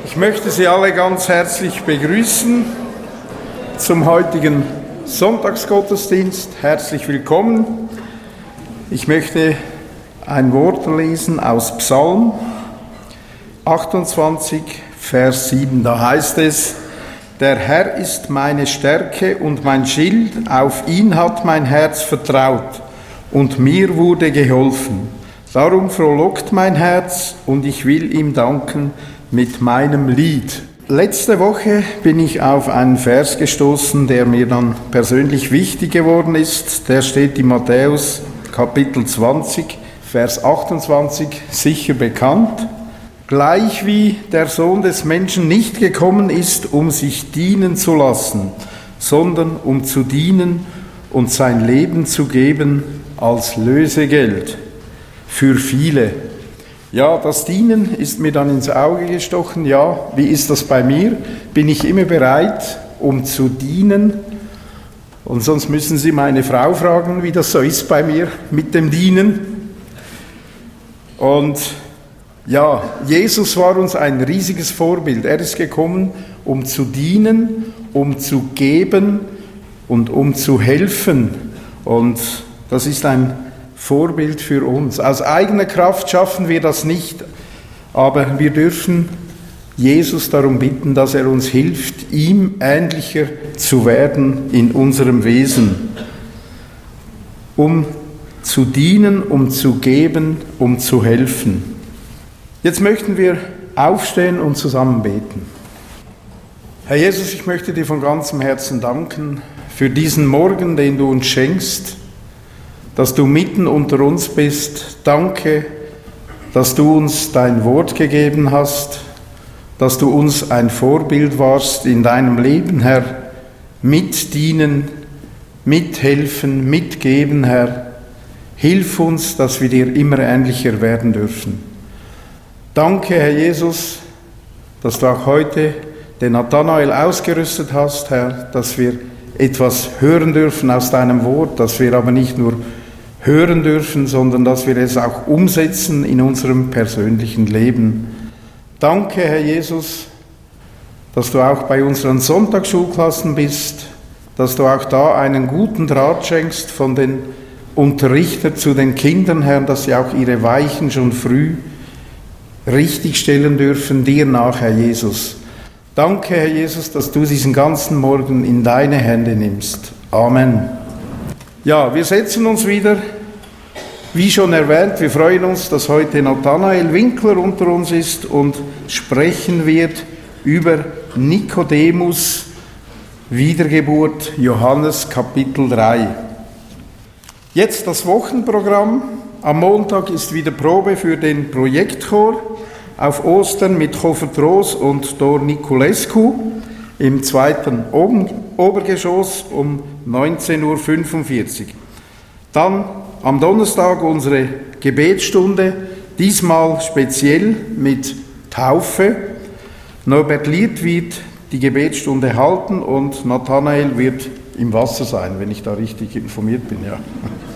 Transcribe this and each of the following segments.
Ich möchte Sie alle ganz herzlich begrüßen zum heutigen Sonntagsgottesdienst. Herzlich willkommen. Ich möchte ein Wort lesen aus Psalm 28, Vers 7. Da heißt es: Der Herr ist meine Stärke und mein Schild, auf ihn hat mein Herz vertraut und mir wurde geholfen. Darum frohlockt mein Herz und ich will ihm danken mit meinem Lied. Letzte Woche bin ich auf einen Vers gestoßen, der mir dann persönlich wichtig geworden ist. Der steht in Matthäus Kapitel 20, Vers 28, sicher bekannt. Gleich wie der Sohn des Menschen nicht gekommen ist, um sich dienen zu lassen, sondern um zu dienen und sein Leben zu geben als Lösegeld für viele. Ja, das Dienen ist mir dann ins Auge gestochen. Ja, wie ist das bei mir? Bin ich immer bereit, um zu dienen? Und sonst müssen Sie meine Frau fragen, wie das so ist bei mir mit dem Dienen. Und ja, Jesus war uns ein riesiges Vorbild. Er ist gekommen, um zu dienen, um zu geben und um zu helfen. Und das ist ein Vorbild für uns. Aus eigener Kraft schaffen wir das nicht, aber wir dürfen Jesus darum bitten, dass er uns hilft, ihm ähnlicher zu werden in unserem Wesen, um zu dienen, um zu geben, um zu helfen. Jetzt möchten wir aufstehen und zusammen beten. Herr Jesus, ich möchte dir von ganzem Herzen danken für diesen Morgen, den du uns schenkst, dass du mitten unter uns bist. Danke, dass du uns dein Wort gegeben hast, dass du uns ein Vorbild warst in deinem Leben, Herr. Mitdienen, mithelfen, mitgeben, Herr. Hilf uns, dass wir dir immer ähnlicher werden dürfen. Danke, Herr Jesus, dass du auch heute den Nathanael ausgerüstet hast, Herr, dass wir etwas hören dürfen aus deinem Wort, dass wir aber nicht nur hören dürfen, sondern dass wir es auch umsetzen in unserem persönlichen Leben. Danke, Herr Jesus, dass du auch bei unseren Sonntagsschulklassen bist, dass du auch da einen guten Draht schenkst von den Unterrichtern zu den Kindern, Herr, dass sie auch ihre Weichen schon früh richtig stellen dürfen, dir nach, Herr Jesus. Danke, Herr Jesus, dass du diesen ganzen Morgen in deine Hände nimmst. Amen. Ja, wir setzen uns wieder. Wie schon erwähnt, wir freuen uns, dass heute Nathanael Winkler unter uns ist und sprechen wird über Nikodemus, Wiedergeburt, Johannes Kapitel 3. Jetzt das Wochenprogramm. Am Montag ist wieder Probe für den Projektchor auf Ostern mit Chofer-Tros und Dor Niculescu im 2. Obergeschoss um 19.45 Uhr. Dann am Donnerstag unsere Gebetsstunde, diesmal speziell mit Taufe. Norbert Liert wird die Gebetsstunde halten und Nathanael wird im Wasser sein, wenn ich da richtig informiert bin. Ja.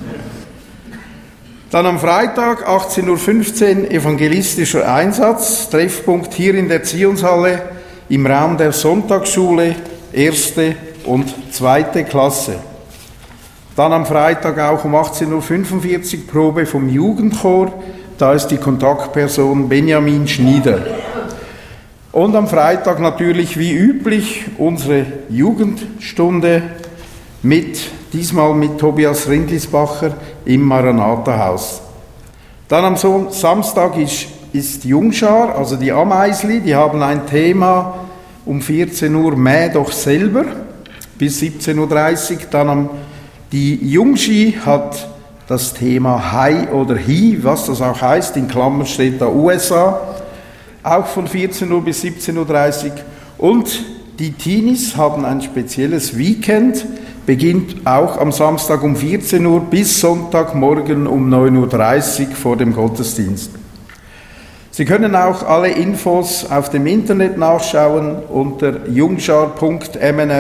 Dann am Freitag 18.15 Uhr evangelistischer Einsatz, Treffpunkt hier in der Zionshalle im Raum der Sonntagsschule, 1. und 2. Klasse. Dann am Freitag auch um 18.45 Uhr Probe vom Jugendchor, da ist die Kontaktperson Benjamin Schnieder. Und am Freitag natürlich wie üblich unsere Jugendstunde diesmal mit Tobias Rindlisbacher im Maranatha-Haus. Dann am Samstag ist Jungschar, also die Ameisli, die haben ein Thema um 14 Uhr, mäh doch selber, bis 17.30 Uhr. Dann die Jungschi hat das Thema Hi oder Hi, was das auch heißt, in Klammern steht da USA, auch von 14 Uhr bis 17.30 Uhr. Und die Teenies haben ein spezielles Weekend, beginnt auch am Samstag um 14 Uhr bis Sonntagmorgen um 9.30 Uhr vor dem Gottesdienst. Sie können auch alle Infos auf dem Internet nachschauen unter jungschar.mnr.ch.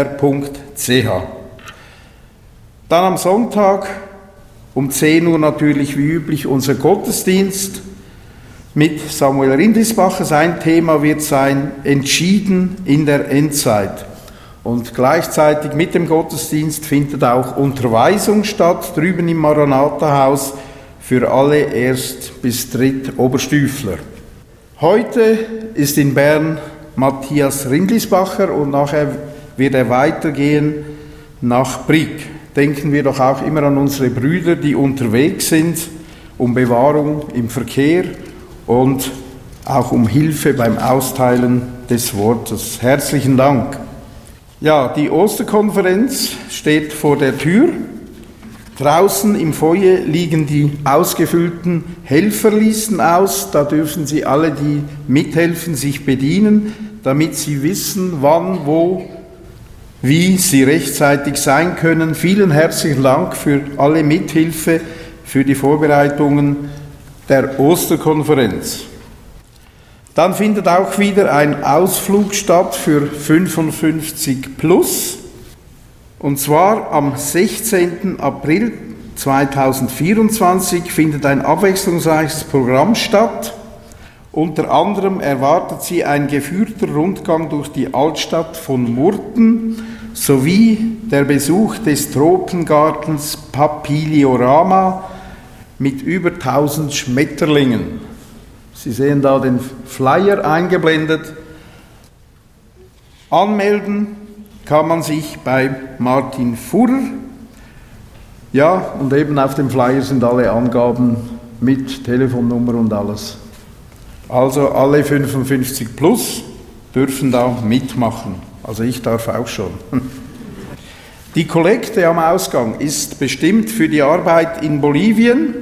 Dann am Sonntag um 10 Uhr natürlich wie üblich unser Gottesdienst. mit Samuel Rindlisbacher. Sein Thema wird sein Entschieden in der Endzeit. Und gleichzeitig mit dem Gottesdienst findet auch Unterweisung statt, drüben im Maranatha-Haus für alle Erst- bis Dritt-Oberstüfler. Heute ist in Bern Matthias Rindlisbacher und nachher wird er weitergehen nach Brig. Denken wir doch auch immer an unsere Brüder, die unterwegs sind, um Bewahrung im Verkehr und auch um Hilfe beim Austeilen des Wortes. Herzlichen Dank. Ja, die Osterkonferenz steht vor der Tür. Draußen im Foyer liegen die ausgefüllten Helferlisten aus. Da dürfen Sie alle, die mithelfen, sich bedienen, damit Sie wissen, wann, wo, wie Sie rechtzeitig sein können. Vielen herzlichen Dank für alle Mithilfe für die Vorbereitungen der Osterkonferenz. Dann findet auch wieder ein Ausflug statt für 55 plus. Und zwar am 16. April 2024 findet ein abwechslungsreiches Programm statt. Unter anderem erwartet Sie ein geführter Rundgang durch die Altstadt von Murten sowie der Besuch des Tropengartens Papiliorama mit über 1000 Schmetterlingen. Sie sehen da den Flyer eingeblendet. Anmelden kann man sich bei Martin Furrer. Ja, und eben auf dem Flyer sind alle Angaben mit Telefonnummer und alles. Also alle 55 plus dürfen da mitmachen. Also ich darf auch schon. Die Kollekte am Ausgang ist bestimmt für die Arbeit in Bolivien.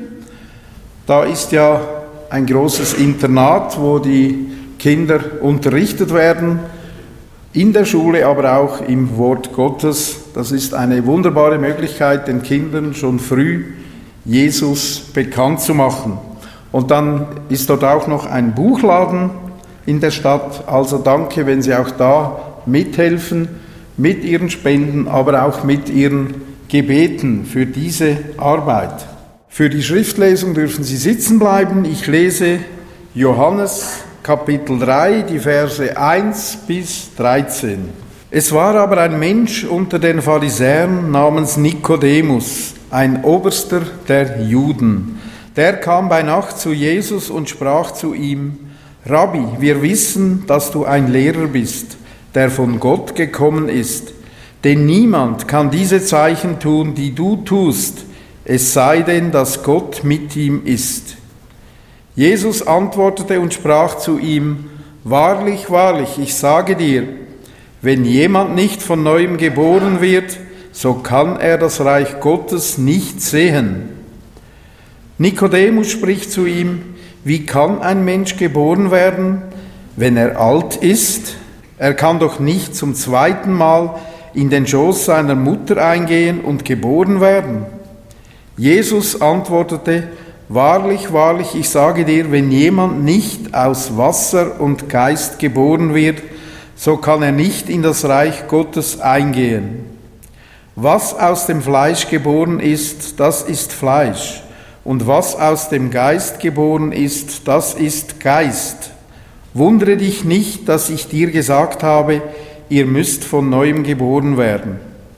Da ist ja ein großes Internat, wo die Kinder unterrichtet werden, in der Schule, aber auch im Wort Gottes. Das ist eine wunderbare Möglichkeit, den Kindern schon früh Jesus bekannt zu machen. Und dann ist dort auch noch ein Buchladen in der Stadt. Also danke, wenn Sie auch da mithelfen, mit Ihren Spenden, aber auch mit Ihren Gebeten für diese Arbeit. Für die Schriftlesung dürfen Sie sitzen bleiben. Ich lese Johannes Kapitel 3, die Verse 1 bis 13. Es war aber ein Mensch unter den Pharisäern namens Nikodemus, ein Oberster der Juden. Der kam bei Nacht zu Jesus und sprach zu ihm: Rabbi, wir wissen, dass du ein Lehrer bist, der von Gott gekommen ist. Denn niemand kann diese Zeichen tun, die du tust, es sei denn, dass Gott mit ihm ist. Jesus antwortete und sprach zu ihm: Wahrlich, wahrlich, ich sage dir, wenn jemand nicht von neuem geboren wird, so kann er das Reich Gottes nicht sehen. Nikodemus spricht zu ihm: Wie kann ein Mensch geboren werden, wenn er alt ist? Er kann doch nicht zum zweiten Mal in den Schoß seiner Mutter eingehen und geboren werden. Jesus antwortete: Wahrlich, wahrlich, ich sage dir, wenn jemand nicht aus Wasser und Geist geboren wird, so kann er nicht in das Reich Gottes eingehen. Was aus dem Fleisch geboren ist, das ist Fleisch, und was aus dem Geist geboren ist, das ist Geist. Wundere dich nicht, dass ich dir gesagt habe, ihr müsst von neuem geboren werden.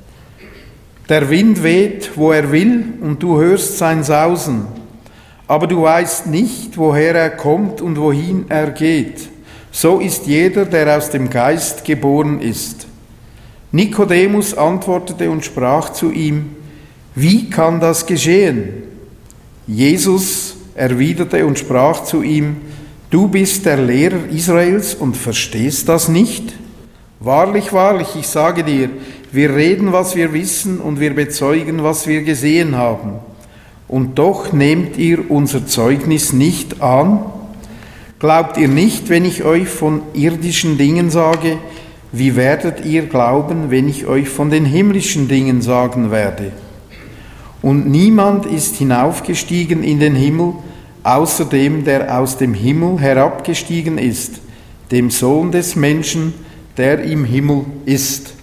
Der Wind weht, wo er will, und du hörst sein Sausen, aber du weißt nicht, woher er kommt und wohin er geht. So ist jeder, der aus dem Geist geboren ist. Nikodemus antwortete und sprach zu ihm: Wie kann das geschehen? Jesus erwiderte und sprach zu ihm: Du bist der Lehrer Israels und verstehst das nicht? Wahrlich, wahrlich, ich sage dir, wir reden, was wir wissen, und wir bezeugen, was wir gesehen haben. Und doch nehmt ihr unser Zeugnis nicht an? Glaubt ihr nicht, wenn ich euch von irdischen Dingen sage? Wie werdet ihr glauben, wenn ich euch von den himmlischen Dingen sagen werde? Und niemand ist hinaufgestiegen in den Himmel, außer dem, der aus dem Himmel herabgestiegen ist, dem Sohn des Menschen, der im Himmel ist.